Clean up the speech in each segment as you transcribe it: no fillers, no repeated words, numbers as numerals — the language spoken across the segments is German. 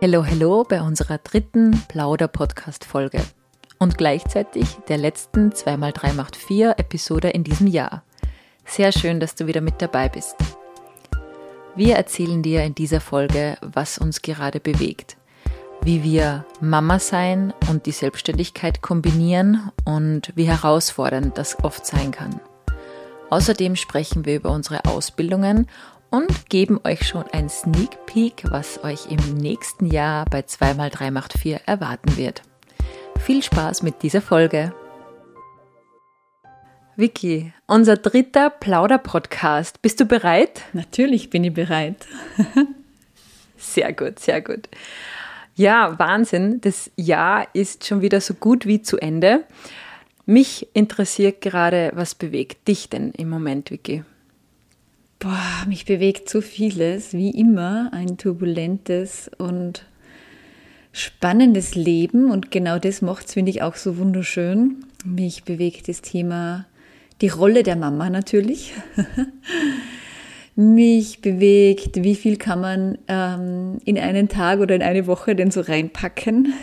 Hello, hello bei unserer 3. Plauder-Podcast-Folge und gleichzeitig der letzten 2x3 macht 4 Episode in diesem Jahr. Sehr schön, dass du wieder mit dabei bist. Wir erzählen dir in dieser Folge, was uns gerade bewegt, wie wir Mama sein und die Selbstständigkeit kombinieren und wie herausfordernd das oft sein kann. Außerdem sprechen wir über unsere Ausbildungen und geben euch schon ein Sneak Peek, was euch im nächsten Jahr bei 2x3 macht 4 erwarten wird. Viel Spaß mit dieser Folge. Vicky, unser 3. Plauder-Podcast. Bist du bereit? Natürlich bin ich bereit. Sehr gut, sehr gut. Ja, Wahnsinn. Das Jahr ist schon wieder so gut wie zu Ende. Mich interessiert gerade, was bewegt dich denn im Moment, Vicky? Mich bewegt so vieles, wie immer, ein turbulentes und spannendes Leben und genau das macht es, finde ich, auch so wunderschön. Mich bewegt das Thema, die Rolle der Mama natürlich. Mich bewegt, wie viel kann man in einen Tag oder in eine Woche denn so reinpacken.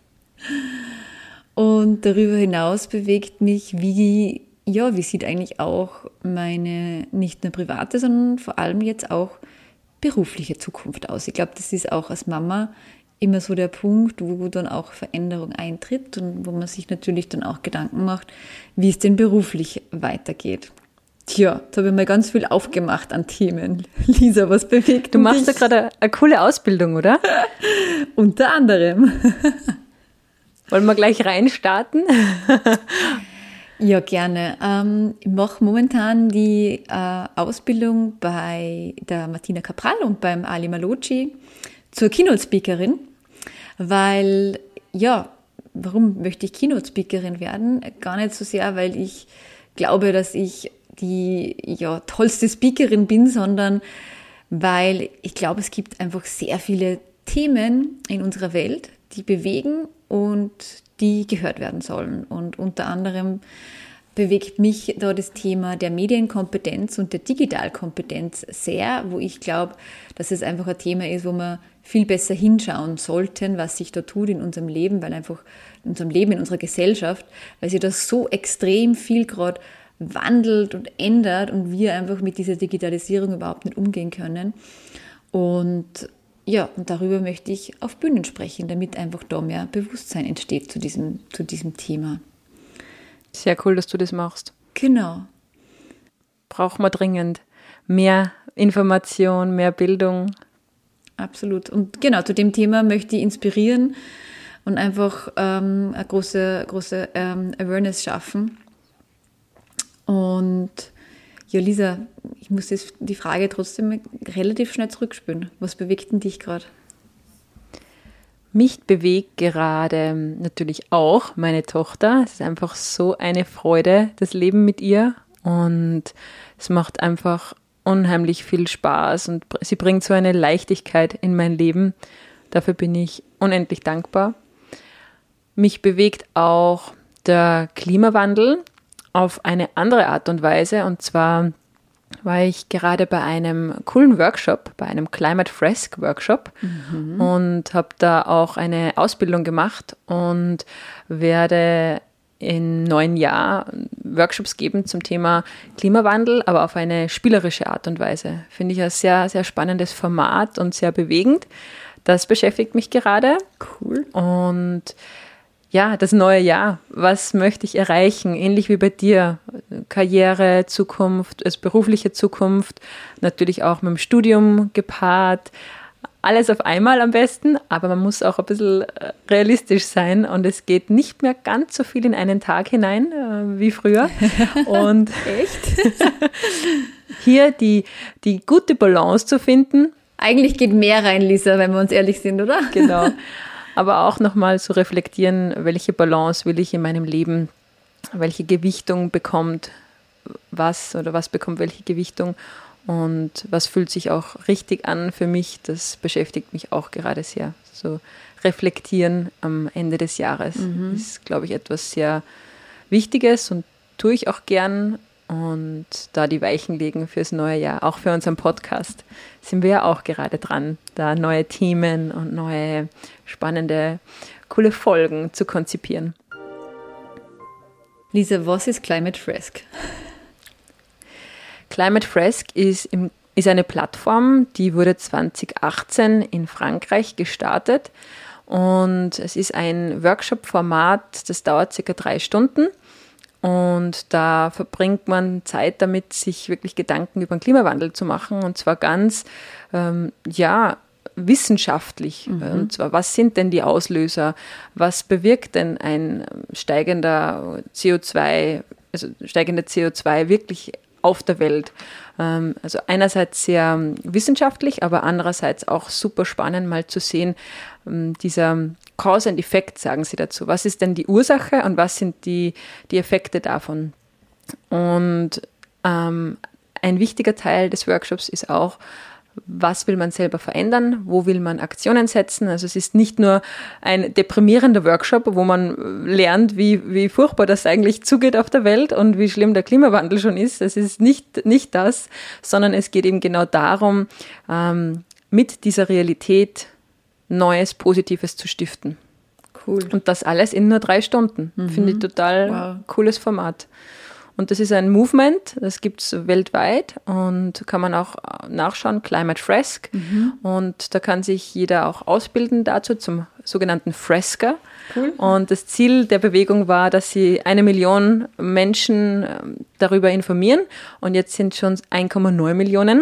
Und darüber hinaus bewegt mich, wie sieht eigentlich auch meine nicht nur private, sondern vor allem jetzt auch berufliche Zukunft aus. Ich glaube, das ist auch als Mama immer so der Punkt, wo dann auch Veränderung eintritt und wo man sich natürlich dann auch Gedanken macht, wie es denn beruflich weitergeht. Tja, da habe ich mal ganz viel aufgemacht an Themen. Lisa, was bewegt dich? Du machst ja gerade eine coole Ausbildung, oder? Unter anderem. Wollen wir gleich reinstarten? Ja, gerne. Ich mache momentan die Ausbildung bei der Martina Capral und beim Ali Malocci zur Keynote-Speakerin, weil, warum möchte ich Keynote-Speakerin werden? Gar nicht so sehr, weil ich glaube, dass ich die tollste Speakerin bin, sondern weil ich glaube, es gibt einfach sehr viele Themen in unserer Welt, die bewegen und die gehört werden sollen. Und unter anderem bewegt mich da das Thema der Medienkompetenz und der Digitalkompetenz sehr, wo ich glaube, dass es einfach ein Thema ist, wo wir viel besser hinschauen sollten, was sich da tut in unserem Leben, weil einfach in unserem Leben, in unserer Gesellschaft, weil sich das so extrem viel gerade wandelt und ändert und wir einfach mit dieser Digitalisierung überhaupt nicht umgehen können. Und darüber möchte ich auf Bühnen sprechen, damit einfach da mehr Bewusstsein entsteht zu diesem Thema. Sehr cool, dass du das machst. Genau. Braucht man dringend mehr Information, mehr Bildung. Absolut. Und genau, zu dem Thema möchte ich inspirieren und einfach eine große Awareness schaffen. Und ja, Lisa, ich muss die Frage trotzdem relativ schnell zurückspülen. Was bewegt denn dich gerade? Mich bewegt gerade natürlich auch meine Tochter. Es ist einfach so eine Freude, das Leben mit ihr. Und es macht einfach unheimlich viel Spaß. Und sie bringt so eine Leichtigkeit in mein Leben. Dafür bin ich unendlich dankbar. Mich bewegt auch der Klimawandel auf eine andere Art und Weise. Und zwar war ich gerade bei einem coolen Workshop, bei einem Climate Fresk Workshop und habe da auch eine Ausbildung gemacht und werde im neuen Jahr Workshops geben zum Thema Klimawandel, aber auf eine spielerische Art und Weise. Finde ich ein sehr, sehr spannendes Format und sehr bewegend. Das beschäftigt mich gerade. Cool. Und ja, das neue Jahr, was möchte ich erreichen? Ähnlich wie bei dir, Karriere, Zukunft, berufliche Zukunft, natürlich auch mit dem Studium gepaart, alles auf einmal am besten, aber man muss auch ein bisschen realistisch sein und es geht nicht mehr ganz so viel in einen Tag hinein wie früher. Und echt? Hier die gute Balance zu finden. Eigentlich geht mehr rein, Lisa, wenn wir uns ehrlich sind, oder? Genau. Aber auch nochmal zu reflektieren, welche Balance will ich in meinem Leben, welche Gewichtung bekommt was bekommt welche Gewichtung und was fühlt sich auch richtig an für mich, das beschäftigt mich auch gerade sehr. So reflektieren am Ende des Jahres ist, glaube ich, etwas sehr Wichtiges und tue ich auch gern und da die Weichen legen fürs neue Jahr. Auch für unseren Podcast sind wir ja auch gerade dran, da neue Themen und neue spannende, coole Folgen zu konzipieren. Lisa, was ist Climate Fresk? Climate Fresk ist eine Plattform, die wurde 2018 in Frankreich gestartet und es ist ein Workshop-Format, das dauert circa 3 Stunden und da verbringt man Zeit damit, sich wirklich Gedanken über den Klimawandel zu machen und zwar ganz, wissenschaftlich. Und zwar, was sind denn die Auslöser? Was bewirkt denn ein steigende CO2 wirklich auf der Welt? Also einerseits sehr wissenschaftlich, aber andererseits auch super spannend mal zu sehen, dieser Cause and Effect, sagen sie dazu. Was ist denn die Ursache und was sind die Effekte davon? Und ein wichtiger Teil des Workshops ist auch, was will man selber verändern, wo will man Aktionen setzen. Also es ist nicht nur ein deprimierender Workshop, wo man lernt, wie furchtbar das eigentlich zugeht auf der Welt und wie schlimm der Klimawandel schon ist. Es ist nicht das, sondern es geht eben genau darum, mit dieser Realität Neues, Positives zu stiften. Cool. Und das alles in nur 3 Stunden. Finde ich total cooles Format. Und das ist ein Movement, das gibt es weltweit und kann man auch nachschauen, Climate Fresk. Und da kann sich jeder auch ausbilden dazu zum sogenannten Fresker. Cool. Und das Ziel der Bewegung war, dass sie 1 Million Menschen darüber informieren. Und jetzt sind schon 1,9 Millionen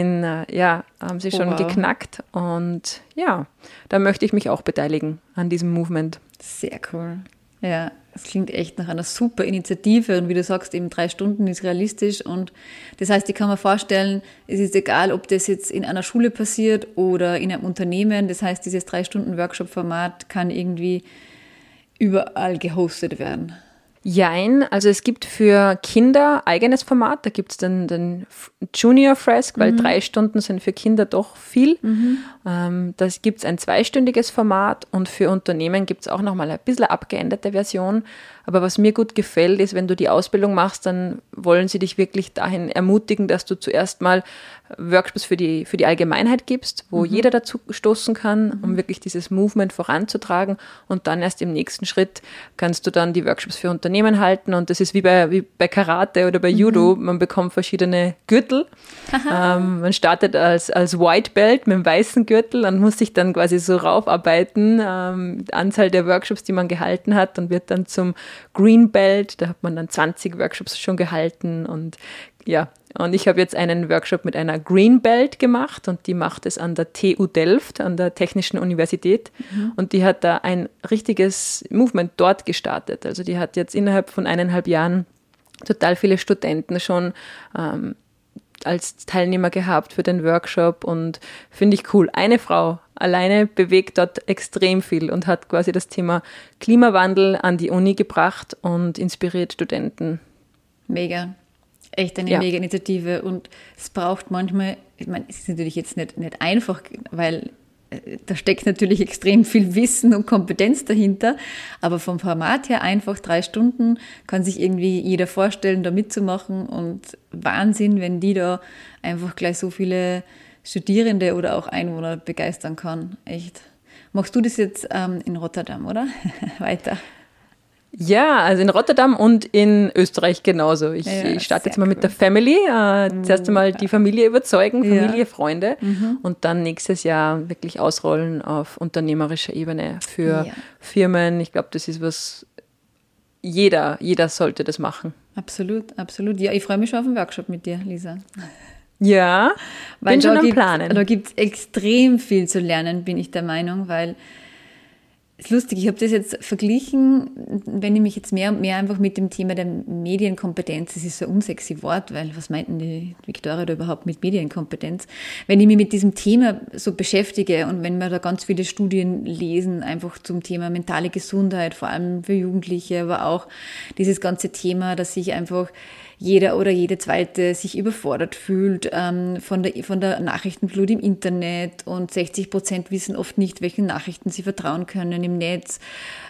haben sie schon geknackt. Und ja, da möchte ich mich auch beteiligen an diesem Movement. Sehr cool. Ja, es klingt echt nach einer super Initiative und wie du sagst, eben 3 Stunden ist realistisch und das heißt, ich kann mir vorstellen, es ist egal, ob das jetzt in einer Schule passiert oder in einem Unternehmen, das heißt, dieses 3 Stunden Workshop-Format kann irgendwie überall gehostet werden. Jein, also es gibt für Kinder eigenes Format, da gibt es den Junior Fresk, weil 3 Stunden sind für Kinder doch viel. Da gibt es ein 2-stündiges Format und für Unternehmen gibt es auch nochmal ein bisschen abgeänderte Version. Aber was mir gut gefällt, ist, wenn du die Ausbildung machst, dann wollen sie dich wirklich dahin ermutigen, dass du zuerst mal Workshops für die Allgemeinheit gibst, wo jeder dazu stoßen kann, um wirklich dieses Movement voranzutragen. Und dann erst im nächsten Schritt kannst du dann die Workshops für Unternehmen halten. Und das ist wie bei Karate oder bei Judo. Man bekommt verschiedene Gürtel. Man startet als White Belt mit einem weißen Gürtel und muss sich dann quasi so raufarbeiten, Anzahl der Workshops, die man gehalten hat, und wird dann zum Green Belt. Da hat man dann 20 Workshops schon gehalten und ja, und ich habe jetzt einen Workshop mit einer Green Belt gemacht und die macht es an der TU Delft, an der Technischen Universität und die hat da ein richtiges Movement dort gestartet. Also die hat jetzt innerhalb von 1,5 Jahren total viele Studenten schon als Teilnehmer gehabt für den Workshop und finde ich cool. Eine Frau alleine bewegt dort extrem viel und hat quasi das Thema Klimawandel an die Uni gebracht und inspiriert Studenten. Mega. Echt eine mega Initiative und es braucht manchmal, ich meine, es ist natürlich jetzt nicht einfach, weil da steckt natürlich extrem viel Wissen und Kompetenz dahinter, aber vom Format her einfach 3 Stunden kann sich irgendwie jeder vorstellen, da mitzumachen und Wahnsinn, wenn die da einfach gleich so viele Studierende oder auch Einwohner begeistern kann. Echt. Machst du das jetzt in Rotterdam, oder? Weiter. Ja, also in Rotterdam und in Österreich genauso. Ich starte jetzt mal mit der Family. Zuerst einmal die Familie überzeugen, Familie, Freunde und dann nächstes Jahr wirklich ausrollen auf unternehmerischer Ebene für Firmen. Ich glaube, das ist was, jeder sollte das machen. Absolut, absolut. Ja, ich freue mich schon auf den Workshop mit dir, Lisa. Ja, bin schon am Planen. Da gibt es extrem viel zu lernen, bin ich der Meinung, weil es ist lustig, ich habe das jetzt verglichen, wenn ich mich jetzt mehr und mehr einfach mit dem Thema der Medienkompetenz, das ist so ein unsexy Wort, weil was meint denn die Victoria da überhaupt mit Medienkompetenz? Wenn ich mich mit diesem Thema so beschäftige und wenn wir da ganz viele Studien lesen, einfach zum Thema mentale Gesundheit, vor allem für Jugendliche, aber auch dieses ganze Thema, dass sich einfach jeder oder jede Zweite sich überfordert fühlt von der Nachrichtenflut im Internet und 60% wissen oft nicht, welchen Nachrichten sie vertrauen können im Netz.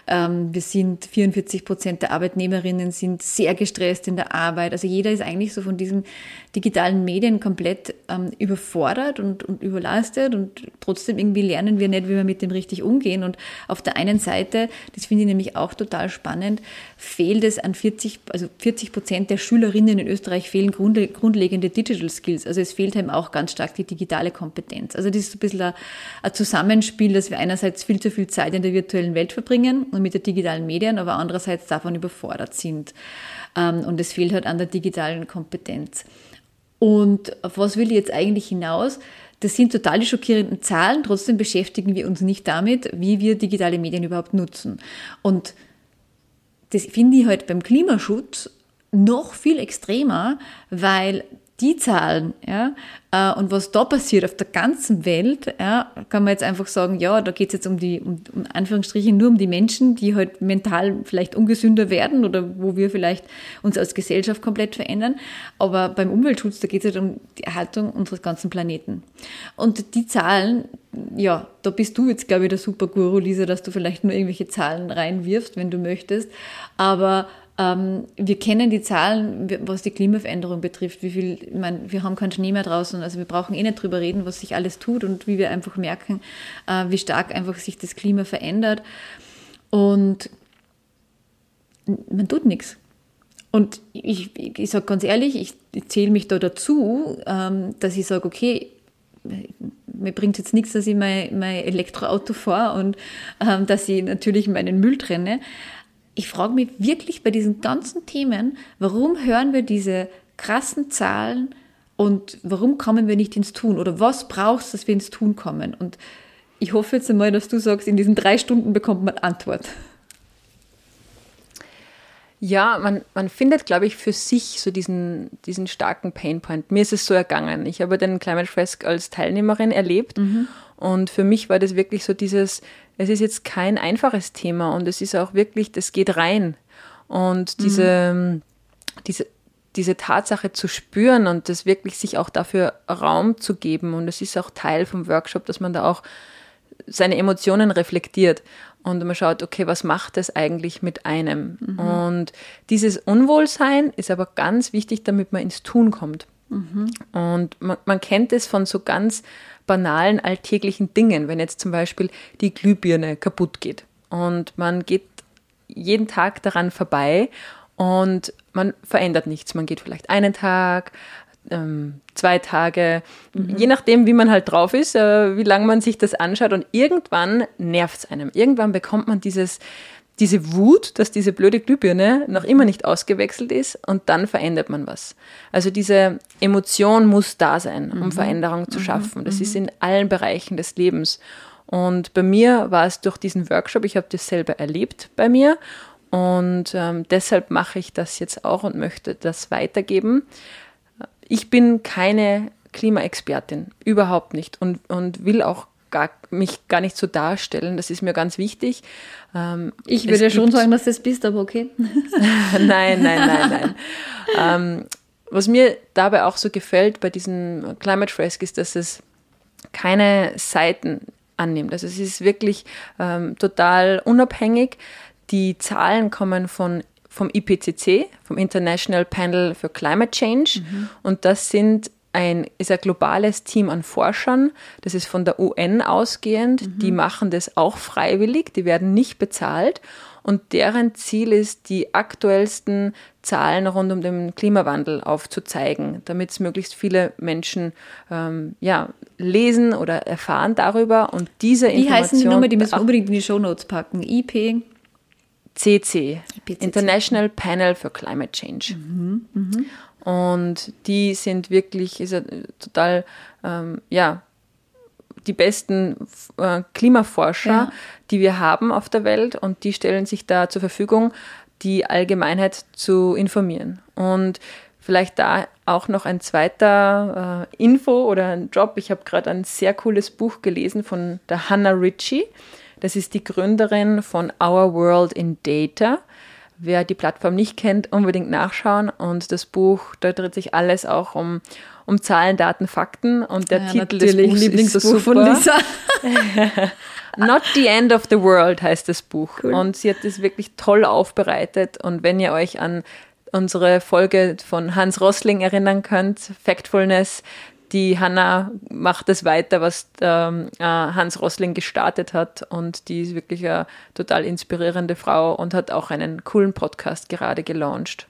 44% der Arbeitnehmerinnen sind sehr gestresst in der Arbeit. Also jeder ist eigentlich so von diesen digitalen Medien komplett überfordert und überlastet und trotzdem irgendwie lernen wir nicht, wie wir mit dem richtig umgehen. Und auf der einen Seite, das finde ich nämlich auch total spannend, fehlt es an 40% der Schülerinnen in Österreich fehlen grundlegende Digital Skills. Also es fehlt eben auch ganz stark die digitale Kompetenz. Also das ist ein bisschen ein Zusammenspiel, dass wir einerseits viel zu viel Zeit in der virtuellen Welt verbringen und mit den digitalen Medien, aber andererseits davon überfordert sind. Und es fehlt halt an der digitalen Kompetenz. Und auf was will ich jetzt eigentlich hinaus? Das sind total die schockierenden Zahlen, trotzdem beschäftigen wir uns nicht damit, wie wir digitale Medien überhaupt nutzen. Und das finde ich halt beim Klimaschutz noch viel extremer, weil die Zahlen, und was da passiert auf der ganzen Welt, kann man jetzt einfach sagen, ja, da geht es jetzt um Anführungsstrichen nur um die Menschen, die halt mental vielleicht ungesünder werden oder wo wir vielleicht uns als Gesellschaft komplett verändern. Aber beim Umweltschutz, da geht es halt um die Erhaltung unseres ganzen Planeten. Und die Zahlen, ja, da bist du jetzt, glaube ich, der Superguru, Lisa, dass du vielleicht nur irgendwelche Zahlen reinwirfst, wenn du möchtest. Aber wir kennen die Zahlen, was die Klimaveränderung betrifft, wir haben keinen Schnee mehr draußen, also wir brauchen eh nicht drüber reden, was sich alles tut und wie wir einfach merken, wie stark einfach sich das Klima verändert und man tut nichts. Und ich sage ganz ehrlich, ich zähle mich da dazu, dass ich sage, okay, mir bringt jetzt nichts, dass ich mein Elektroauto fahre und dass ich natürlich meinen Müll trenne. Ich frage mich wirklich bei diesen ganzen Themen, warum hören wir diese krassen Zahlen und warum kommen wir nicht ins Tun? Oder was braucht es, dass wir ins Tun kommen? Und ich hoffe jetzt einmal, dass du sagst, in diesen 3 Stunden bekommt man Antwort. Ja, man findet, glaube ich, für sich so diesen starken Painpoint. Mir ist es so ergangen. Ich habe den Climate Fresk als Teilnehmerin erlebt und für mich war das wirklich so es ist jetzt kein einfaches Thema und es ist auch wirklich, das geht rein. Und diese Tatsache zu spüren und das wirklich sich auch dafür Raum zu geben und es ist auch Teil vom Workshop, dass man da auch seine Emotionen reflektiert und man schaut, okay, was macht das eigentlich mit einem? Und dieses Unwohlsein ist aber ganz wichtig, damit man ins Tun kommt. Und man kennt es von so ganz banalen alltäglichen Dingen, wenn jetzt zum Beispiel die Glühbirne kaputt geht und man geht jeden Tag daran vorbei und man verändert nichts. Man geht vielleicht einen Tag, 2 Tage, je nachdem, wie man halt drauf ist, wie lange man sich das anschaut und irgendwann nervt es einem. Irgendwann bekommt man diese Wut, dass diese blöde Glühbirne noch immer nicht ausgewechselt ist und dann verändert man was. Also diese Emotion muss da sein, um Veränderung zu schaffen. Das ist in allen Bereichen des Lebens. Und bei mir war es durch diesen Workshop, ich habe das selber erlebt bei mir und deshalb mache ich das jetzt auch und möchte das weitergeben. Ich bin keine Klimaexpertin, überhaupt nicht und will auch mich gar nicht so darstellen. Das ist mir ganz wichtig. Ich würde ja schon sagen, dass du das bist, aber okay. Nein. Was mir dabei auch so gefällt bei diesem Climate Fresk ist, dass es keine Seiten annimmt. Also es ist wirklich total unabhängig. Die Zahlen kommen vom IPCC, vom International Panel for Climate Change und das ist ein globales Team an Forschern, das ist von der UN ausgehend, die machen das auch freiwillig, die werden nicht bezahlt und deren Ziel ist, die aktuellsten Zahlen rund um den Klimawandel aufzuzeigen, damit es möglichst viele Menschen lesen oder erfahren darüber und diese Information... Wie heißen die Nummer, die müssen wir unbedingt in die Shownotes packen, IPCC, International Panel for Climate Change. Und die sind wirklich total, die besten Klimaforscher, die wir haben auf der Welt und die stellen sich da zur Verfügung, die Allgemeinheit zu informieren. Und vielleicht da auch noch ein zweiter Info oder ein Job. Ich habe gerade ein sehr cooles Buch gelesen von der Hannah Ritchie. Das ist die Gründerin von Our World in Data. wer die Plattform nicht kennt, unbedingt nachschauen. Und das Buch, da dreht sich alles auch um Zahlen, Daten, Fakten. Und der Titel des Buchs ist so super. Von Lisa. Not the End of the World heißt das Buch. Cool. Und sie hat das wirklich toll aufbereitet. Und wenn ihr euch an unsere Folge von Hans Rosling erinnern könnt, Factfulness, die Hannah macht das weiter, was Hans Rosling gestartet hat, und die ist wirklich eine total inspirierende Frau und hat auch einen coolen Podcast gerade gelauncht.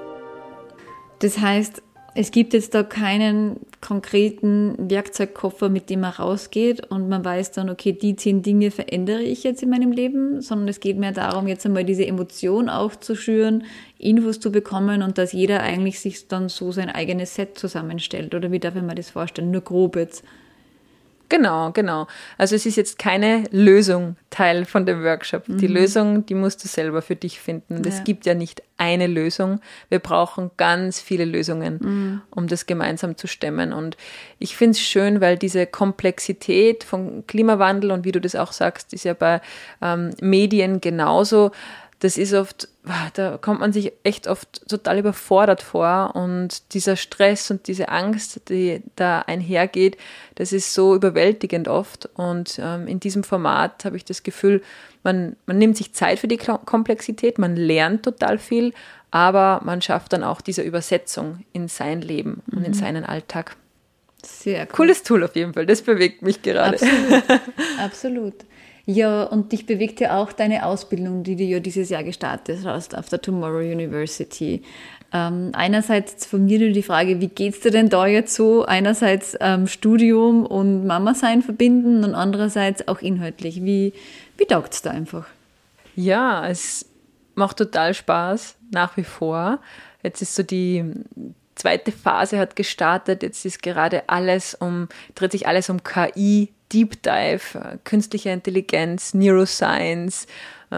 Das heißt, es gibt jetzt da keinen konkreten Werkzeugkoffer, mit dem man rausgeht und man weiß dann, okay, die 10 Dinge verändere ich jetzt in meinem Leben, sondern es geht mehr darum, jetzt einmal diese Emotion aufzuschüren, Infos zu bekommen und dass jeder eigentlich sich dann so sein eigenes Set zusammenstellt. Oder wie darf ich mir das vorstellen? Nur grob jetzt. Genau. Also es ist jetzt keine Lösung Teil von dem Workshop. Die Lösung, die musst du selber für dich finden. Es gibt ja nicht eine Lösung. Wir brauchen ganz viele Lösungen, um das gemeinsam zu stemmen. Und ich finde es schön, weil diese Komplexität von Klimawandel und wie du das auch sagst, ist ja bei Medien genauso. Das ist oft, da kommt man sich echt oft total überfordert vor, und dieser Stress und diese Angst, die da einhergeht, das ist so überwältigend oft, und in diesem Format habe ich das Gefühl, man nimmt sich Zeit für die Komplexität, man lernt total viel, aber man schafft dann auch diese Übersetzung in sein Leben und in seinen Alltag. Sehr cool. Cooles Tool auf jeden Fall, das bewegt mich gerade. Absolut. Ja, und dich bewegt ja auch deine Ausbildung, die du ja dieses Jahr gestartet hast auf der Tomorrow University. Einerseits von mir nur die Frage, wie geht's dir denn da jetzt so? Einerseits Studium und Mama sein verbinden und andererseits auch inhaltlich. Wie taugt's da einfach? Ja, es macht total Spaß, nach wie vor. Jetzt ist so die zweite Phase hat gestartet. Jetzt ist gerade dreht sich alles um KI, Deep Dive, künstliche Intelligenz, Neuroscience,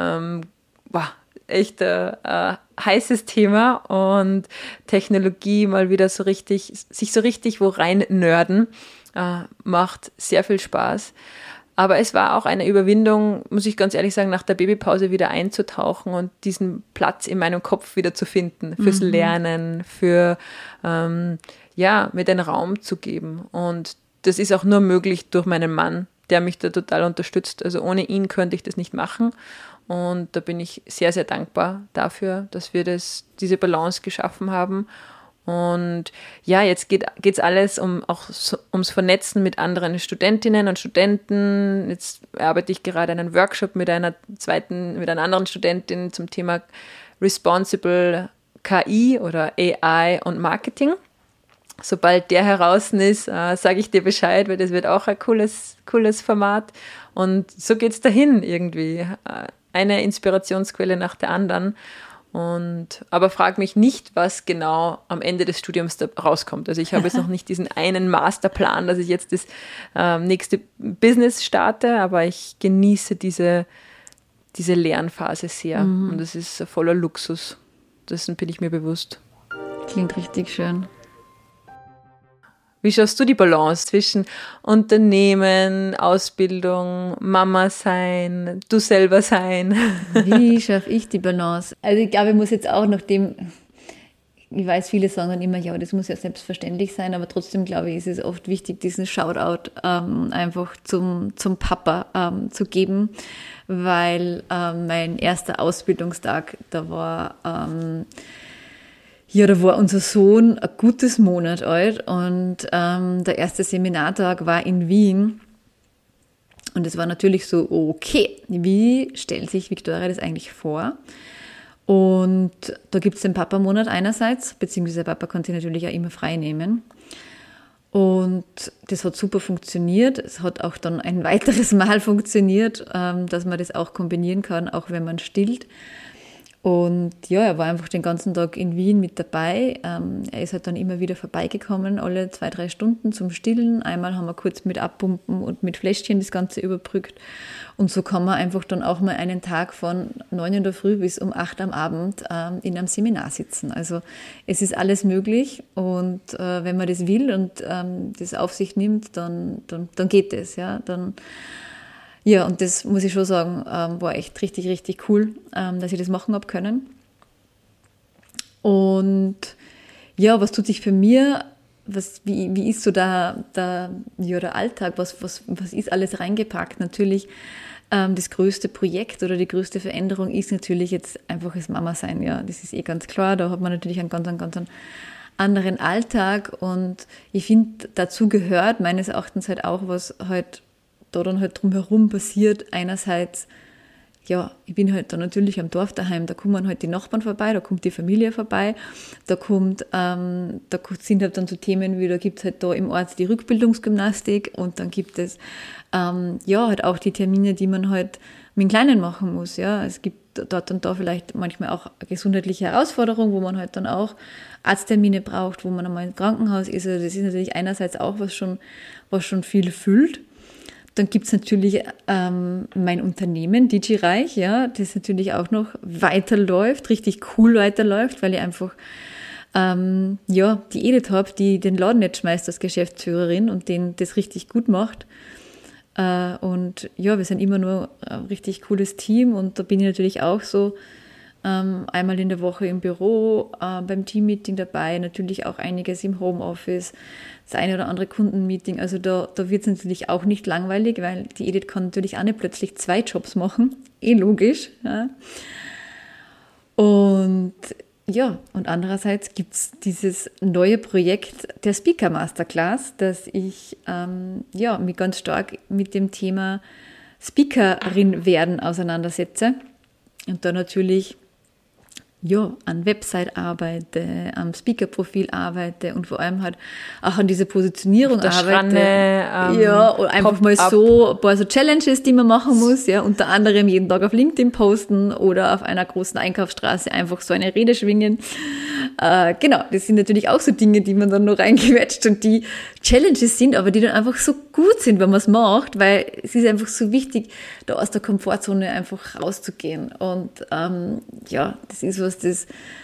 echt ein heißes Thema, und Technologie mal wieder sich so richtig wo rein nerden, macht sehr viel Spaß. Aber es war auch eine Überwindung, muss ich ganz ehrlich sagen, nach der Babypause wieder einzutauchen und diesen Platz in meinem Kopf wieder zu finden, fürs Lernen, für mir den Raum zu geben. Und das ist auch nur möglich durch meinen Mann, der mich da total unterstützt. Also ohne ihn könnte ich das nicht machen. Und da bin ich sehr, sehr dankbar dafür, dass wir diese Balance geschaffen haben. Und ja, jetzt geht's alles ums Vernetzen mit anderen Studentinnen und Studenten. Jetzt arbeite ich gerade einen Workshop mit einer anderen Studentin zum Thema Responsible KI oder AI und Marketing. Sobald der heraus ist, sage ich dir Bescheid, weil das wird auch ein cooles Format. Und so geht's dahin irgendwie. Eine Inspirationsquelle nach der anderen. Aber frag mich nicht, was genau am Ende des Studiums da rauskommt. Also ich habe jetzt noch nicht diesen einen Masterplan, dass ich jetzt das nächste Business starte, aber ich genieße diese Lernphase sehr. Und das ist voller Luxus. Dessen bin ich mir bewusst. Klingt richtig schön. Wie schaffst du die Balance zwischen Unternehmen, Ausbildung, Mama sein, du selber sein? Wie schaffe ich die Balance? Also ich glaube, ich muss jetzt auch ich weiß, viele sagen dann immer, ja, das muss ja selbstverständlich sein, aber trotzdem glaube ich, ist es oft wichtig, diesen Shoutout einfach zum Papa zu geben, weil mein erster Ausbildungstag, da war unser Sohn ein gutes Monat alt, und der erste Seminartag war in Wien. Und es war natürlich so, okay, wie stellt sich Viktoria das eigentlich vor? Und da gibt es den Papa-Monat einerseits, beziehungsweise der Papa kann sich natürlich auch immer frei nehmen. Und das hat super funktioniert. Es hat auch dann ein weiteres Mal funktioniert, dass man das auch kombinieren kann, auch wenn man stillt. Und ja, er war einfach den ganzen Tag in Wien mit dabei. Er ist halt dann immer wieder vorbeigekommen, alle 2-3 Stunden zum Stillen. Einmal haben wir kurz mit Abpumpen und mit Fläschchen das Ganze überbrückt. Und so kann man einfach dann auch mal einen Tag von 9 in der Früh bis um 8 am Abend in einem Seminar sitzen. Also es ist alles möglich, und wenn man das will und das auf sich nimmt, dann geht das. Ja, und das muss ich schon sagen, war echt richtig, richtig cool, dass ich das machen habe können. Und ja, was tut sich für mir, wie ist so der Alltag, was ist alles reingepackt? Natürlich, das größte Projekt oder die größte Veränderung ist natürlich jetzt einfach das Mama-Sein, ja, das ist ganz klar, da hat man natürlich einen ganz anderen Alltag und ich finde, dazu gehört meines Erachtens halt auch, was halt da dann halt drumherum passiert, einerseits, ja, ich bin halt da natürlich am Dorf daheim, da kommen halt die Nachbarn vorbei, da kommt die Familie vorbei, da sind halt dann so Themen wie, da gibt es halt da im Ort die Rückbildungsgymnastik und dann gibt es halt auch die Termine, die man halt mit den Kleinen machen muss, ja, es gibt dort und da vielleicht manchmal auch gesundheitliche Herausforderungen, wo man halt dann auch Arzttermine braucht, wo man einmal im Krankenhaus ist, also das ist natürlich einerseits auch was schon viel füllt. Dann gibt es natürlich mein Unternehmen, DigiReich, ja, das natürlich auch noch weiterläuft, richtig cool weiterläuft, weil ich einfach die Edith habe, die den Laden nicht schmeißt als Geschäftsführerin und den das richtig gut macht. Und ja, wir sind immer nur ein richtig cooles Team und da bin ich natürlich auch so einmal in der Woche im Büro, beim Teammeeting dabei, natürlich auch einiges im Homeoffice, das eine oder andere Kundenmeeting. Also da wird es natürlich auch nicht langweilig, weil die Edith kann natürlich auch nicht plötzlich 2 Jobs machen. Logisch. Ja. Und andererseits gibt es dieses neue Projekt der Speaker Masterclass, dass ich mich ganz stark mit dem Thema Speakerin werden auseinandersetze und da natürlich an Website arbeite, am Speaker-Profil arbeite und vor allem halt auch an dieser Positionierung arbeite. Oder einfach mal so ein paar so Challenges, die man machen muss, ja, unter anderem jeden Tag auf LinkedIn posten oder auf einer großen Einkaufsstraße einfach so eine Rede schwingen. Das sind natürlich auch so Dinge, die man dann noch reingequetscht und die Challenges sind, aber die dann einfach so gut sind, wenn man es macht, weil es ist einfach so wichtig, da aus der Komfortzone einfach rauszugehen und das ist was, das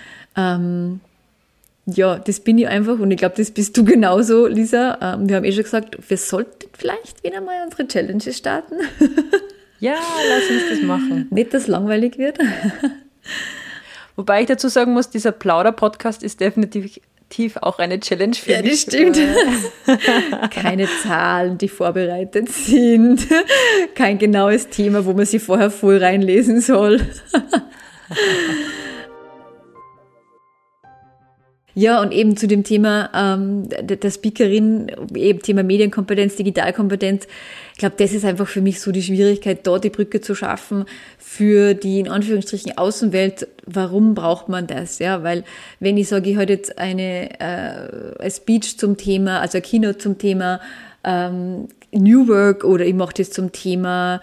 bin ich einfach und ich glaube, das bist du genauso, Lisa. Wir haben schon gesagt, wir sollten vielleicht wieder mal unsere Challenges starten. Ja, lass uns das machen. Nicht, dass es langweilig wird. Wobei ich dazu sagen muss, dieser Plauder-Podcast ist definitiv auch eine Challenge für mich. Ja, das stimmt. Keine Zahlen, die vorbereitet sind. Kein genaues Thema, wo man sich vorher voll reinlesen soll. Ja, und eben zu dem Thema der Speakerin, eben Thema Medienkompetenz, Digitalkompetenz. Ich glaube, das ist einfach für mich so die Schwierigkeit, dort die Brücke zu schaffen für die, in Anführungsstrichen, Außenwelt. Warum braucht man das? Ja, weil wenn ich sage, ich halte jetzt eine Speech zum Thema, also eine Keynote zum Thema New Work oder ich mache das zum Thema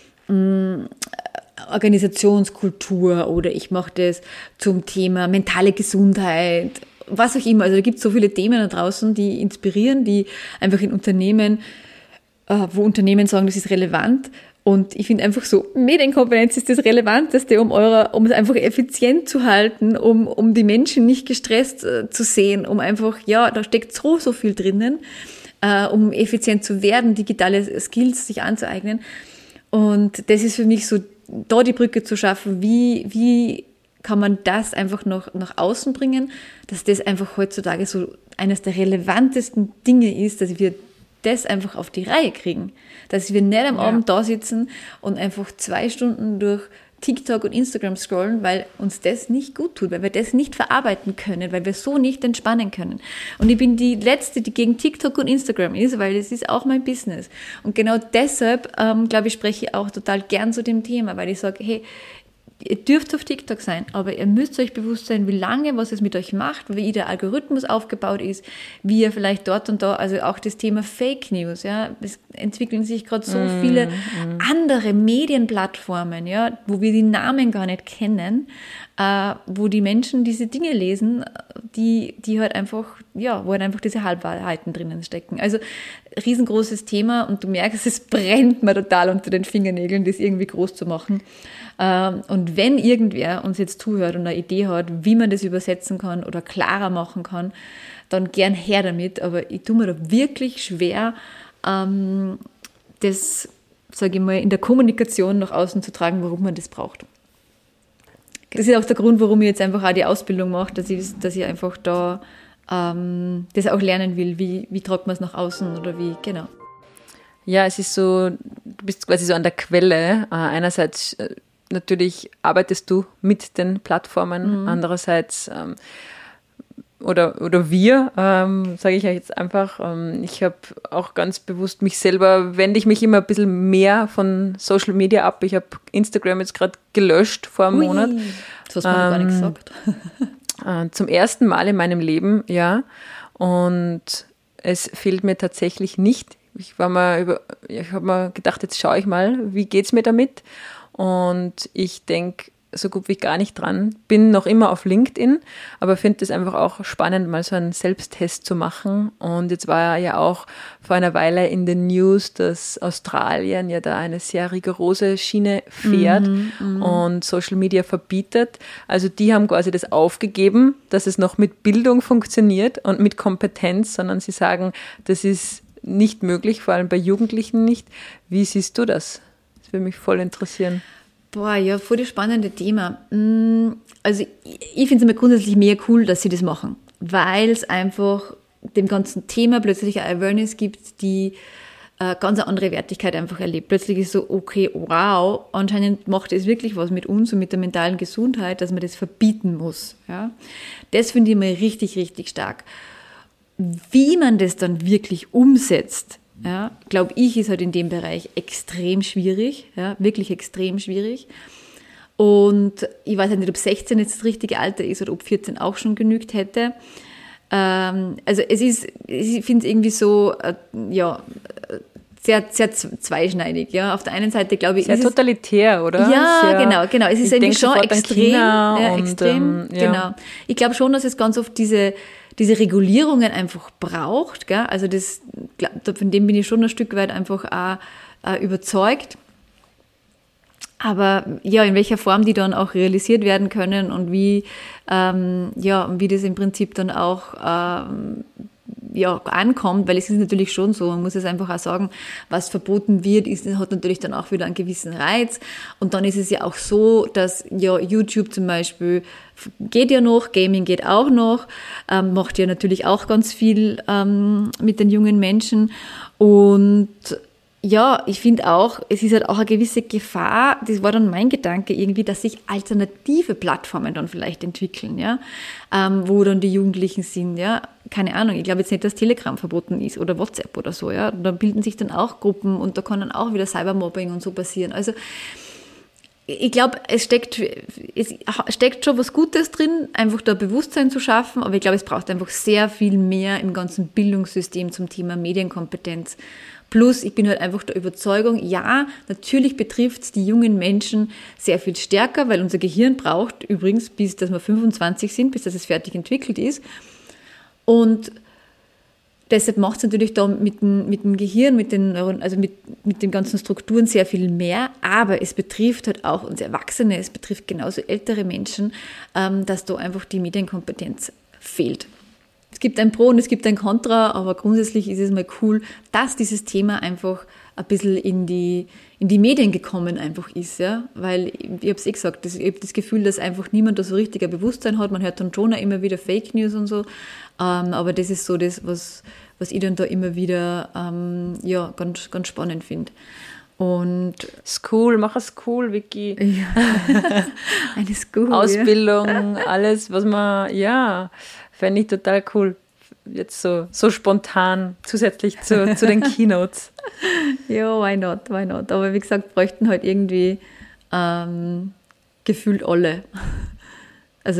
Organisationskultur oder ich mache das zum Thema mentale Gesundheit, was auch immer. Also da gibt es so viele Themen da draußen, die inspirieren, die einfach in Unternehmen, wo Unternehmen sagen, das ist relevant. Und ich finde einfach so, Medienkompetenz ist das Relevanteste, um es einfach effizient zu halten, um die Menschen nicht gestresst zu sehen, um einfach, da steckt so viel drinnen, um effizient zu werden, digitale Skills sich anzueignen. Und das ist für mich so, da die Brücke zu schaffen, wie kann man das einfach noch nach außen bringen, dass das einfach heutzutage so eines der relevantesten Dinge ist, dass wir das einfach auf die Reihe kriegen. Dass wir nicht am Abend da sitzen und einfach 2 Stunden durch TikTok und Instagram scrollen, weil uns das nicht gut tut, weil wir das nicht verarbeiten können, weil wir so nicht entspannen können. Und ich bin die Letzte, die gegen TikTok und Instagram ist, weil das ist auch mein Business. Und genau deshalb, glaube ich, spreche ich auch total gern zu dem Thema, weil ich sage, hey, ihr dürft auf TikTok sein, aber ihr müsst euch bewusst sein, wie lange, was es mit euch macht, wie der Algorithmus aufgebaut ist, wie ihr vielleicht dort und da, also auch das Thema Fake News, ja, es entwickeln sich gerade so viele andere Medienplattformen, ja, wo wir die Namen gar nicht kennen, wo die Menschen diese Dinge lesen, die halt einfach, wo halt einfach diese Halbwahrheiten drinnen stecken. Also riesengroßes Thema und du merkst, es brennt mir total unter den Fingernägeln, das irgendwie groß zu machen. Und wenn irgendwer uns jetzt zuhört und eine Idee hat, wie man das übersetzen kann oder klarer machen kann, dann gern her damit. Aber ich tue mir da wirklich schwer, das, sage ich mal, in der Kommunikation nach außen zu tragen, warum man das braucht. Das ist auch der Grund, warum ich jetzt einfach auch die Ausbildung mache, dass ich einfach da das auch lernen will, wie tragt man es nach außen oder wie, genau. Ja, es ist so, du bist quasi so an der Quelle. Einerseits natürlich arbeitest du mit den Plattformen, andererseits oder wir, sage ich ja jetzt einfach, ich habe auch ganz bewusst mich selber, wende ich mich immer ein bisschen mehr von Social Media ab. Ich habe Instagram jetzt gerade gelöscht vor einem Monat. Das hast du mir noch gar nicht gesagt. Zum ersten Mal in meinem Leben, ja. Und es fehlt mir tatsächlich nicht. Ich habe mir gedacht, jetzt schaue ich mal, wie geht's mir damit? Und ich denke so gut wie gar nicht dran. Bin noch immer auf LinkedIn, aber finde es einfach auch spannend, mal so einen Selbsttest zu machen. Und jetzt war ja auch vor einer Weile in den News, dass Australien ja da eine sehr rigorose Schiene fährt und Social Media verbietet. Also die haben quasi das aufgegeben, dass es noch mit Bildung funktioniert und mit Kompetenz, sondern sie sagen, das ist nicht möglich, vor allem bei Jugendlichen nicht. Wie siehst du das? Das würde mich voll interessieren. Boah, ja, voll das spannende Thema. Also ich finde es immer grundsätzlich mega cool, dass sie das machen, weil es einfach dem ganzen Thema plötzlich eine Awareness gibt, die ganz eine andere Wertigkeit einfach erlebt. Plötzlich ist so, okay, wow, anscheinend macht es wirklich was mit uns und mit der mentalen Gesundheit, dass man das verbieten muss. Ja? Das finde ich mal richtig, richtig stark. Wie man das dann wirklich umsetzt, ja, glaube ich, ist halt in dem Bereich extrem schwierig, ja, wirklich extrem schwierig. Und ich weiß nicht, ob 16 jetzt das richtige Alter ist oder ob 14 auch schon genügt hätte. Also ich finde es irgendwie so, sehr, sehr zweischneidig. Ja. Auf der einen Seite, glaube ich, sehr totalitär, oder? Ja, sehr, genau. Es ist eigentlich schon extrem. Extrem. Genau. Ich glaube schon, dass es ganz oft diese Regulierungen einfach braucht. Gell? Also von dem bin ich schon ein Stück weit einfach auch überzeugt. Aber ja, in welcher Form die dann auch realisiert werden können und wie das im Prinzip dann auch ankommt, weil es ist natürlich schon so, man muss es einfach auch sagen, was verboten wird, hat natürlich dann auch wieder einen gewissen Reiz. Und dann ist es ja auch so, dass ja YouTube zum Beispiel geht ja noch, Gaming geht auch noch, macht ja natürlich auch ganz viel mit den jungen Menschen. Und ja, ich finde auch, es ist halt auch eine gewisse Gefahr, das war dann mein Gedanke irgendwie, dass sich alternative Plattformen dann vielleicht entwickeln, ja, wo dann die Jugendlichen sind, ja, keine Ahnung, ich glaube jetzt nicht, dass Telegram verboten ist oder WhatsApp oder so, ja, da bilden sich dann auch Gruppen und da kann dann auch wieder Cybermobbing und so passieren, also ich glaube, es steckt schon was Gutes drin, einfach da Bewusstsein zu schaffen, aber ich glaube, es braucht einfach sehr viel mehr im ganzen Bildungssystem zum Thema Medienkompetenz. Plus, ich bin halt einfach der Überzeugung, ja, natürlich betrifft es die jungen Menschen sehr viel stärker, weil unser Gehirn braucht übrigens, bis dass wir 25 sind, bis das es fertig entwickelt ist. Und deshalb macht es natürlich da mit dem Gehirn, mit den ganzen Strukturen sehr viel mehr, aber es betrifft halt auch uns Erwachsene, es betrifft genauso ältere Menschen, dass da einfach die Medienkompetenz fehlt. Es gibt ein Pro und es gibt ein Contra, aber grundsätzlich ist es mal cool, dass dieses Thema einfach ein bisschen in die Medien gekommen einfach ist, ja, weil, ich habe es gesagt, ich habe das Gefühl, dass einfach niemand da so richtig ein Bewusstsein hat, man hört dann schon auch immer wieder Fake News und so, aber das ist so das, was ich dann da immer wieder, ganz, ganz spannend finde. Und School, mach es cool, Vicky. Ja. Eine School, Ausbildung, alles, was man, fände ich total cool. Jetzt so spontan, zusätzlich zu den Keynotes. Ja, why not? Aber wie gesagt, bräuchten halt irgendwie gefühlt alle. Also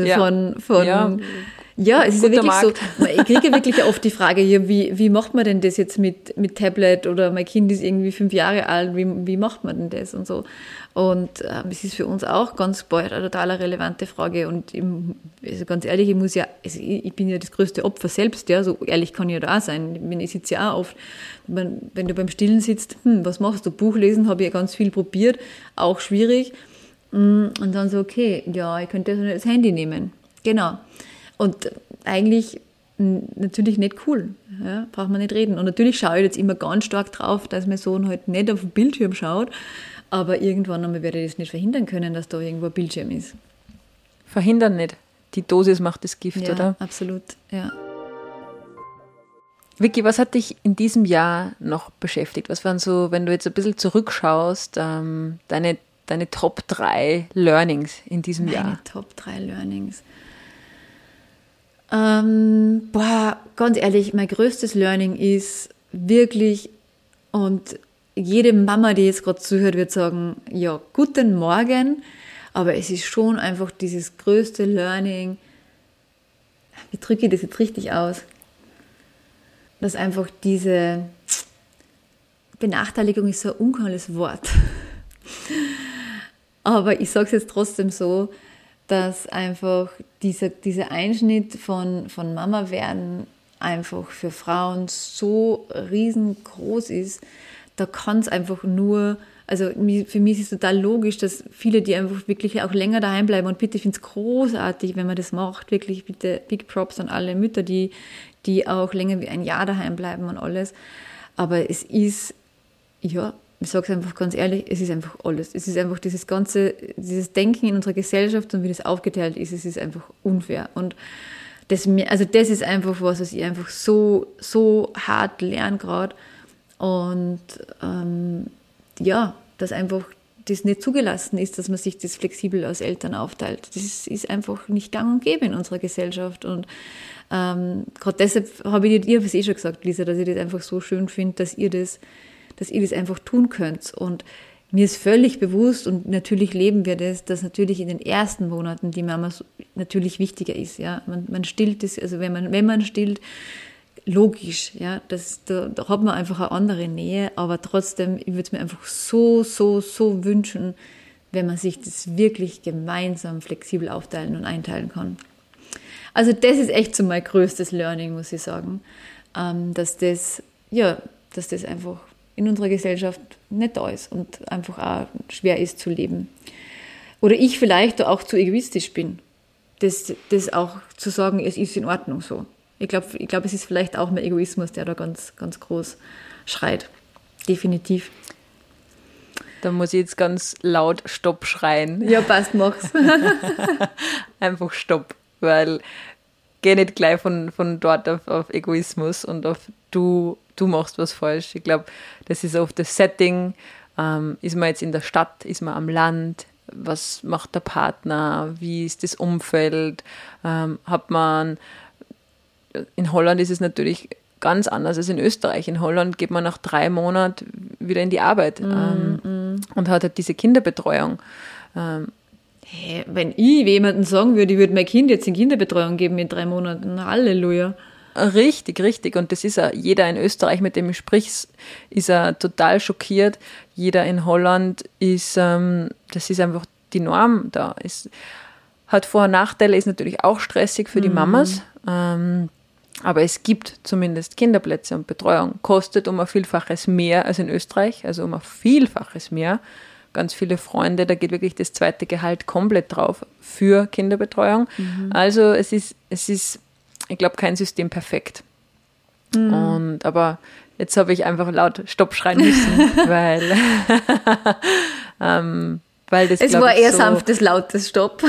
es ist ja wirklich Markt. So, ich kriege wirklich oft die Frage, ja, wie macht man denn das jetzt mit Tablet oder mein Kind ist irgendwie 5 Jahre alt, wie macht man denn das und so. Und es ist für uns auch ganz bald eine total relevante Frage und also ganz ehrlich, ich bin ja das größte Opfer selbst, ja, so ehrlich kann ich ja da auch sein. Ich sitze ja auch oft, wenn du beim Stillen sitzt, was machst du? Buch lesen, habe ich ja ganz viel probiert, auch schwierig. Und dann so, okay, ja, ich könnte das Handy nehmen. Genau. Und eigentlich natürlich nicht cool, ja, braucht man nicht reden. Und natürlich schaue ich jetzt immer ganz stark drauf, dass mein Sohn halt nicht auf den Bildschirm schaut, aber irgendwann einmal werde ich das nicht verhindern können, dass da irgendwo ein Bildschirm ist. verhindern nicht. Die Dosis macht das Gift, ja, oder? Absolut, ja. Vicky, was hat dich in diesem Jahr noch beschäftigt? Was waren so, wenn du jetzt ein bisschen zurückschaust, deine Top 3 Learnings in diesem Jahr? Meine Top 3 Learnings. Ganz ehrlich, mein größtes Learning ist wirklich, und jede Mama, die jetzt gerade zuhört, wird sagen, ja, guten Morgen, aber es ist schon einfach dieses größte Learning, wie drücke ich das jetzt richtig aus, dass einfach diese Benachteiligung ist so ein unklar Wort. Aber ich sage es jetzt trotzdem so, dass einfach dieser Einschnitt von Mama werden einfach für Frauen so riesengroß ist, da kann es einfach nur, also für mich ist es total logisch, dass viele, die einfach wirklich auch länger daheim bleiben, und bitte, ich finde es großartig, wenn man das macht, wirklich bitte Big Props an alle Mütter, die auch länger wie ein Jahr daheim bleiben und alles, aber es ist, ja, ich sage es einfach ganz ehrlich, es ist einfach alles. Es ist einfach dieses Denken in unserer Gesellschaft und wie das aufgeteilt ist, es ist einfach unfair. Und das ist einfach was ich einfach so hart lerne gerade. Und dass einfach das nicht zugelassen ist, dass man sich das flexibel als Eltern aufteilt. Das ist einfach nicht gang und gäbe in unserer Gesellschaft. Und gerade deshalb habe ich dir schon gesagt, Lisa, dass ich das einfach so schön finde, dass ihr das einfach tun könnt. Und mir ist völlig bewusst, und natürlich leben wir das, dass natürlich in den ersten Monaten die Mama natürlich wichtiger ist. Ja? Man stillt es, also wenn man stillt, logisch, ja, da hat man einfach eine andere Nähe, aber trotzdem, ich würde es mir einfach so wünschen, wenn man sich das wirklich gemeinsam flexibel aufteilen und einteilen kann. Also das ist echt so mein größtes Learning, muss ich sagen, dass das einfach in unserer Gesellschaft nicht da ist und einfach auch schwer ist zu leben. Oder ich vielleicht auch zu egoistisch bin, das auch zu sagen, es ist in Ordnung so. Ich glaube, es ist vielleicht auch mein Egoismus, der da ganz, ganz groß schreit. Definitiv. Da muss ich jetzt ganz laut Stopp schreien. Ja, passt, mach's. Einfach Stopp, weil geh nicht gleich von dort auf Egoismus und auf du machst was falsch. Ich glaube, das ist oft das Setting. Ist man jetzt in der Stadt, ist man am Land? Was macht der Partner? Wie ist das Umfeld? In Holland ist es natürlich ganz anders als in Österreich. In Holland geht man nach 3 Monaten wieder in die Arbeit und hat halt diese Kinderbetreuung. Wenn ich jemandem sagen würde, ich würde mein Kind jetzt in Kinderbetreuung geben in 3 Monaten, Halleluja. Richtig. Und das ist jeder in Österreich, mit dem ich sprich, ist total schockiert. Jeder in Holland das ist einfach die Norm da. Es hat Vor- und Nachteile, ist natürlich auch stressig für die Mamas. Aber es gibt zumindest Kinderplätze und Betreuung. Kostet um ein Vielfaches mehr als in Österreich, also um ein Vielfaches mehr. Ganz viele Freunde, da geht wirklich das 2. Gehalt komplett drauf für Kinderbetreuung. Also es ist, ich glaube, kein System perfekt. Aber jetzt habe ich einfach laut Stopp schreien müssen, weil das, es war eher sanftes, lautes Stopp.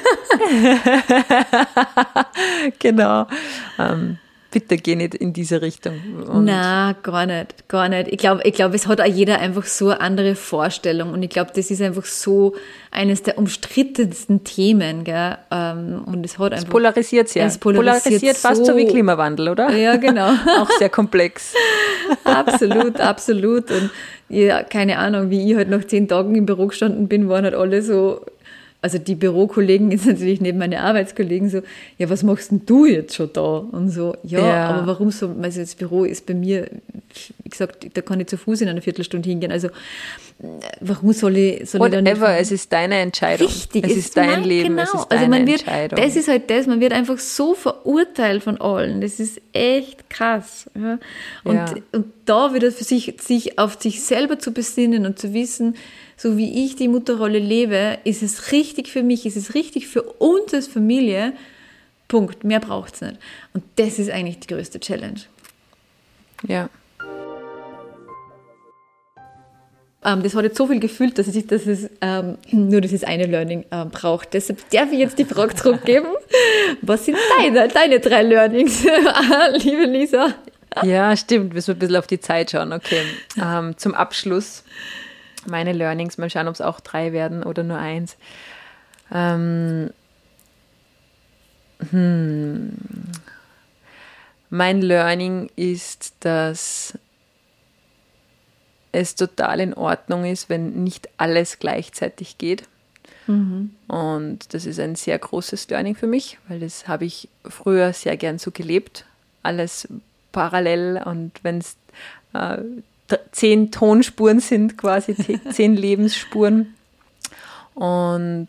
Genau. Bitte geh nicht in diese Richtung. Na, gar nicht. Ich glaube, es hat auch jeder einfach so eine andere Vorstellung, und ich glaube, das ist einfach so eines der umstrittensten Themen, gell? Und es hat einfach. Es polarisiert sehr. Es polarisiert fast so wie Klimawandel, oder? Ja, genau. Auch sehr komplex. Absolut. Und ja, keine Ahnung, wie ich halt nach 10 Tagen im Büro gestanden bin, waren halt alle so. Also die Bürokollegen, jetzt natürlich neben meine Arbeitskollegen, so, ja, was machst denn du jetzt schon da? Und so, ja. Aber warum so, also das Büro ist bei mir, wie gesagt, da kann ich zu Fuß in einer Viertelstunde hingehen, also warum soll ich da nicht... Es ist deine Entscheidung. Richtig. Es ist dein Leben, genau. Es ist deine Entscheidung. Das ist halt das, man wird einfach so verurteilt von allen, das ist echt krass. Ja? Und da wieder für sich auf sich selber zu besinnen und zu wissen, so wie ich die Mutterrolle lebe, ist es richtig für mich, ist es richtig für uns als Familie, Punkt, mehr braucht es nicht. Und das ist eigentlich die größte Challenge. Ja. das hat jetzt so viel gefühlt, dass es nur dieses eine Learning braucht. Deshalb darf ich jetzt die Frage zurückgeben. Was sind deine 3 Learnings, liebe Lisa? Ja, stimmt. Müssen wir ein bisschen auf die Zeit schauen. Okay, zum Abschluss meine Learnings. Mal schauen, ob es auch 3 werden oder nur 1. Mein Learning ist, dass es total in Ordnung ist, wenn nicht alles gleichzeitig geht. Und das ist ein sehr großes Learning für mich, weil das habe ich früher sehr gern so gelebt. Alles parallel, und wenn es 10 Tonspuren sind, quasi 10 Lebensspuren. Und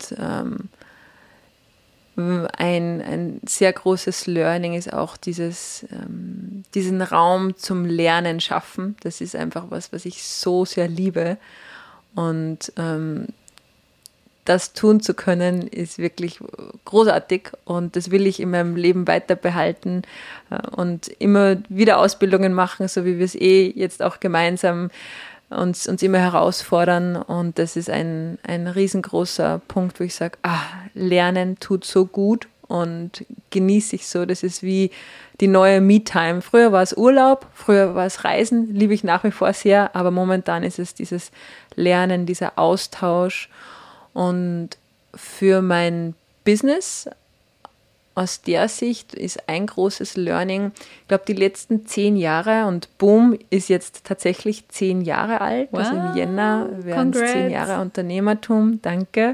ein sehr großes Learning ist auch diesen Raum zum Lernen schaffen. Das ist einfach was ich so sehr liebe. Und das tun zu können, ist wirklich großartig, und das will ich in meinem Leben weiter behalten und immer wieder Ausbildungen machen, so wie wir es jetzt auch gemeinsam uns immer herausfordern. Und das ist ein riesengroßer Punkt, wo ich sage, Lernen tut so gut und genieße ich so. Das ist wie die neue Me-Time. Früher war es Urlaub, früher war es Reisen, liebe ich nach wie vor sehr, aber momentan ist es dieses Lernen, dieser Austausch. Und für mein Business aus der Sicht ist ein großes Learning, ich glaube, die letzten 10 Jahre, und Boom ist jetzt tatsächlich 10 Jahre alt, wow, also im Jänner werden es 10 Jahre Unternehmertum, danke.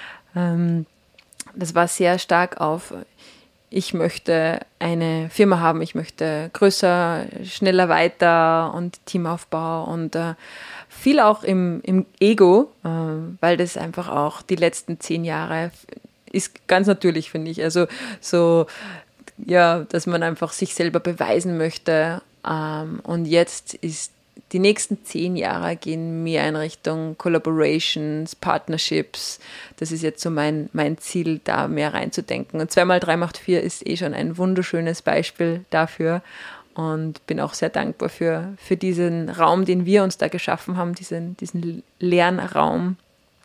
Das war sehr stark auf, ich möchte eine Firma haben, ich möchte größer, schneller, weiter und Teamaufbau und viel auch im Ego, weil das einfach auch die letzten 10 Jahre ist ganz natürlich, finde ich. Also so, ja, dass man einfach sich selber beweisen möchte. Und jetzt ist die nächsten 10 Jahre gehen mehr in Richtung Collaborations, Partnerships. Das ist jetzt so mein Ziel, da mehr reinzudenken. Und 2x3 macht 4 ist schon ein wunderschönes Beispiel dafür. Und bin auch sehr dankbar für diesen Raum, den wir uns da geschaffen haben, diesen Lernraum.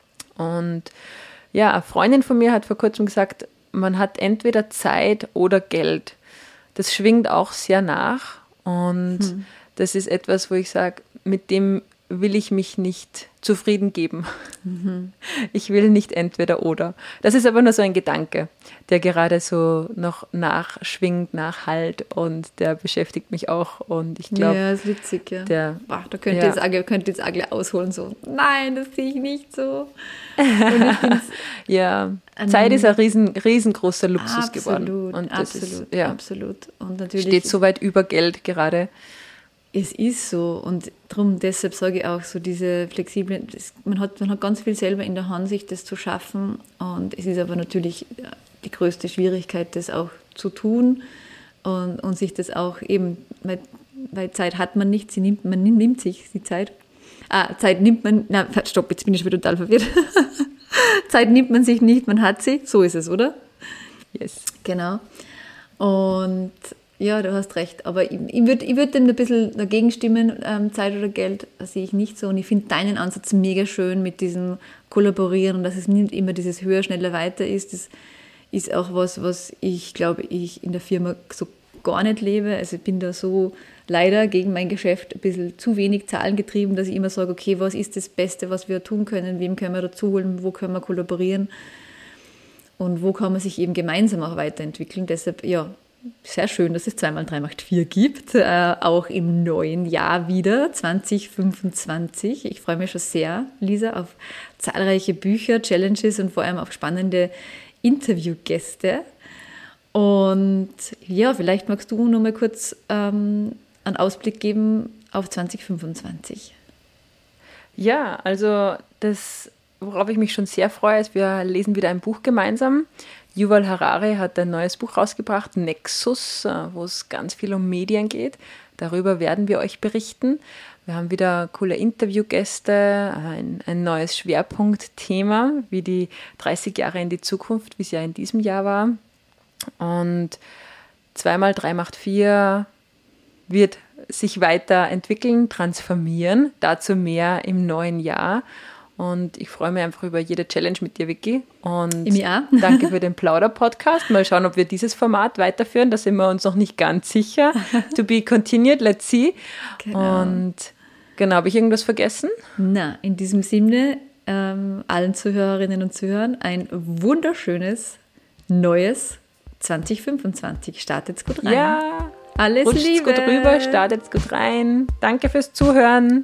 Und ja, eine Freundin von mir hat vor kurzem gesagt, man hat entweder Zeit oder Geld. Das schwingt auch sehr nach. Und das ist etwas, wo ich sage, mit dem will ich mich nicht zufrieden geben. Ich will nicht entweder oder. Das ist aber nur so ein Gedanke, der gerade so noch nachschwingt, nachhallt, und der beschäftigt mich auch. Und ich glaube, ja, ist witzig, ja. Da könnte jetzt auch gleich ausholen, so, nein, das sehe ich nicht so. Und ja, Zeit ist ein riesengroßer Luxus geworden. Und das absolut. Und natürlich steht so weit über Geld gerade. Es ist so, und deshalb sage ich auch so, diese flexiblen, man hat ganz viel selber in der Hand, sich das zu schaffen, und es ist aber natürlich die größte Schwierigkeit, das auch zu tun und sich das auch eben, weil Zeit hat man nicht, man nimmt sich die Zeit. Zeit nimmt man, stopp, jetzt bin ich schon wieder total verwirrt. Zeit nimmt man sich nicht, man hat sie, so ist es, oder? Yes. Genau. Und ja, du hast recht, aber ich würd dem ein bisschen dagegen stimmen, Zeit oder Geld sehe ich nicht so, und ich finde deinen Ansatz mega schön mit diesem Kollaborieren, und dass es nicht immer dieses höher, schneller, weiter ist. Das ist auch was ich glaube, ich in der Firma so gar nicht lebe. Also ich bin da so leider gegen mein Geschäft ein bisschen zu wenig zahlengetrieben, dass ich immer sage, okay, was ist das Beste, was wir tun können, wem können wir dazu holen, wo können wir kollaborieren und wo kann man sich eben gemeinsam auch weiterentwickeln. Deshalb, ja, sehr schön, dass es 2x3 macht 4 gibt, auch im neuen Jahr wieder, 2025. Ich freue mich schon sehr, Lisa, auf zahlreiche Bücher, Challenges und vor allem auf spannende Interviewgäste. Und ja, vielleicht magst du noch mal kurz einen Ausblick geben auf 2025. Ja, also das, worauf ich mich schon sehr freue, ist, wir lesen wieder ein Buch gemeinsam. Yuval Harari hat ein neues Buch rausgebracht, Nexus, wo es ganz viel um Medien geht. Darüber werden wir euch berichten. Wir haben wieder coole Interviewgäste, ein neues Schwerpunktthema, wie die 30 Jahre in die Zukunft, wie es ja in diesem Jahr war. Und 2x3 macht 4 wird sich weiterentwickeln, transformieren. Dazu mehr im neuen Jahr. Und ich freue mich einfach über jede Challenge mit dir, Vicky. Und danke für den Plauder-Podcast. Mal schauen, ob wir dieses Format weiterführen. Da sind wir uns noch nicht ganz sicher. To be continued, let's see. Genau. Und genau, habe ich irgendwas vergessen? Na, in diesem Sinne, allen Zuhörerinnen und Zuhörern ein wunderschönes, neues 2025. Startet's gut rein. Ja, alles rutscht's Liebe. gut rüber, startet's gut rein. Danke fürs Zuhören.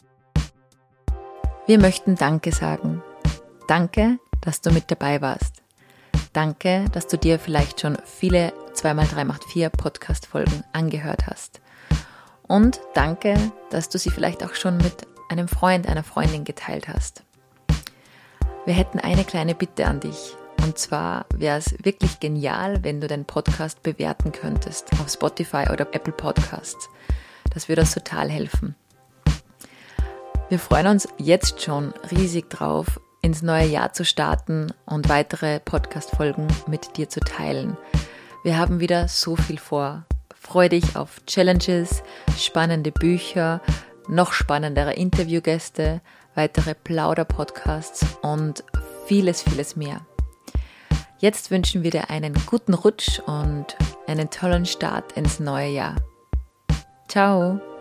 Wir möchten Danke sagen. Danke, dass du mit dabei warst. Danke, dass du dir vielleicht schon viele 2x3 macht 4 Podcast-Folgen angehört hast. Und danke, dass du sie vielleicht auch schon mit einem Freund, einer Freundin geteilt hast. Wir hätten eine kleine Bitte an dich. Und zwar wäre es wirklich genial, wenn du den Podcast bewerten könntest auf Spotify oder Apple Podcasts. Das würde uns total helfen. Wir freuen uns jetzt schon riesig drauf, ins neue Jahr zu starten und weitere Podcast-Folgen mit dir zu teilen. Wir haben wieder so viel vor. Freu dich auf Challenges, spannende Bücher, noch spannendere Interviewgäste, weitere Plauder-Podcasts und vieles, vieles mehr. Jetzt wünschen wir dir einen guten Rutsch und einen tollen Start ins neue Jahr. Ciao!